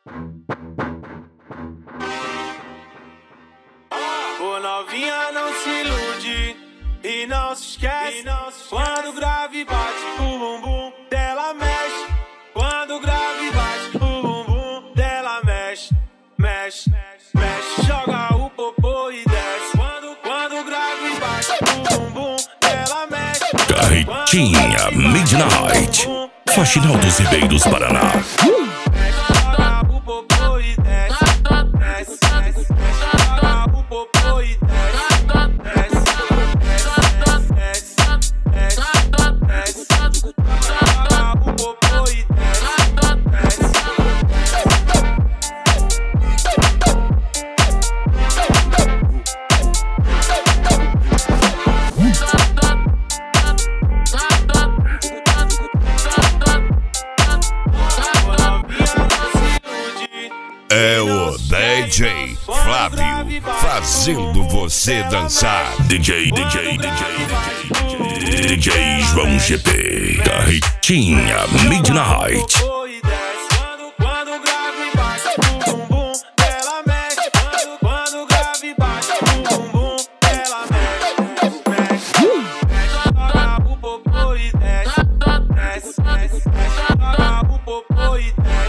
Ô novinha, não se ilude e não se esquece. Quando o grave bate, o bumbum dela mexe. Quando o grave bate, o bumbum dela mexe. Mexe, mexe, joga o popô e desce. Quando o grave bate, o bumbum dela mexe. Carretinha Midnight, Faxinal dos Ribeiros, Paraná. Joga o popô e desce. Desce, desce, joga o popô e desce. Desce, desce, desce, desce, desce. Joga o popô e desce. É o DJ Flávio fazendo você dançar. DJ João GP, Carretinha Midnight. Quando o grave bate, o bumbum dela mexe. Quando o grave bate, o bumbum dela mexe. Mexe, joga o popô e desce. Desce, desce, joga o popô e desce.